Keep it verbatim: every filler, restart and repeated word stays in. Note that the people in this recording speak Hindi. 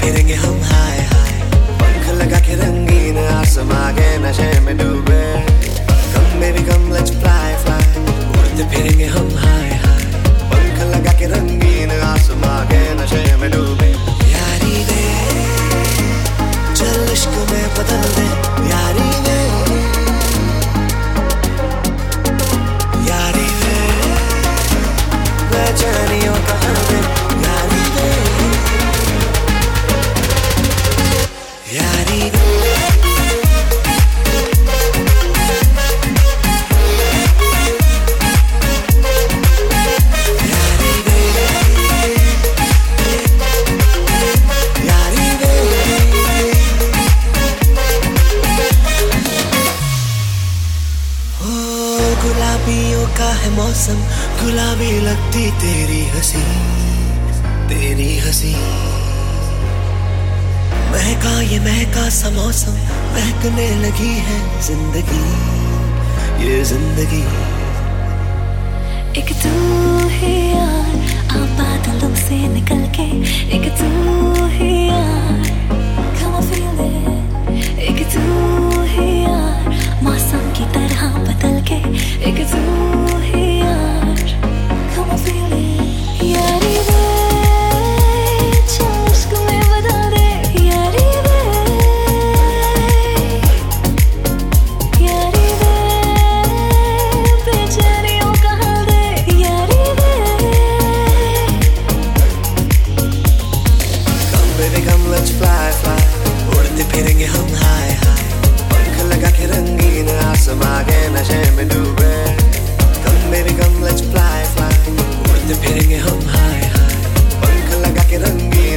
फिरेंगे हम हाय हाय, पंख लगा के रंगीन आसमां के नशे में डूबे। Come baby come let's fly fly, उड़ते फिरेंगे हम हाय हाय, पंख लगा के रंगीन आसमां के नशे में डूबे। यारी वे चल इश्क में बदल दे, यारी वे यारी वे बेचैनियों का हल दे, यारी वे यारी वे। गुलाबियों का है मौसम, गुलाबी लगती तेरी हंसी, तेरी हंसी। महका ये महका सा मौसम, महकने लगी है जिंदगी, ये जिंदगी। एक तू ही यार आ बादलों से निकल के, एक तू ही यार come on feel it। एक तू ही यार मौसम की तरह बदल के, एक तू ही यार come on feel it। यारी वे चल इश्क में बदल दे, यारी वे यारी वे बेचैनियों का हल दे, यारी वे। Come baby come let's fly fly, उड़ते फिरेंगे हम हाय हाय, पंख लगा के रंगीन आसमां के नशे में डूबे। Come baby come let's fly fly, उड़ते फिरेंगे हम हाय हाय, पंख लगा के रंगीन